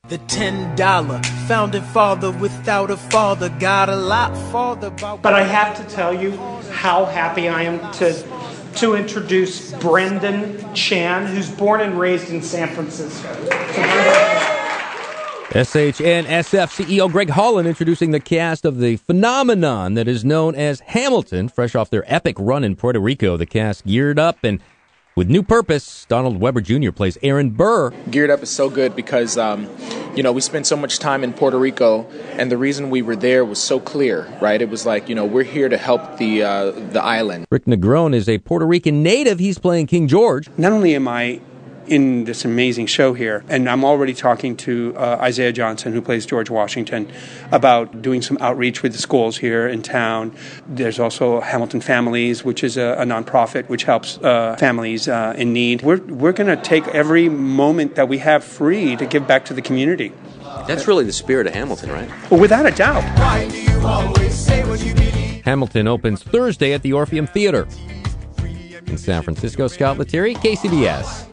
The $10 founding father without a father got a lot farther about. But I have to tell you how happy I am to introduce Brendan Chan, who's born and raised in San Francisco. SHNSF CEO Greg Holland introducing the cast of the phenomenon that is known as Hamilton. Fresh off their epic run in Puerto Rico, the cast geared up and with new purpose. Donald Weber Jr. plays Aaron Burr. Geared Up is so good because, we spent so much time in Puerto Rico, and the reason we were there was so clear, right? It was like, we're here to help the island. Rick Negron is a Puerto Rican native. He's playing King George. Not only am I in this amazing show here, and I'm already talking to Isaiah Johnson, who plays George Washington, about doing some outreach with the schools here in town. There's also Hamilton Families, which is a nonprofit which helps families in need. We're going to take every moment that we have free to give back to the community. That's really the spirit of Hamilton, right? Well, without a doubt. Why do you always say what you believe? Hamilton opens Thursday at the Orpheum Theater. In San Francisco, Scott Lettieri, KCBS.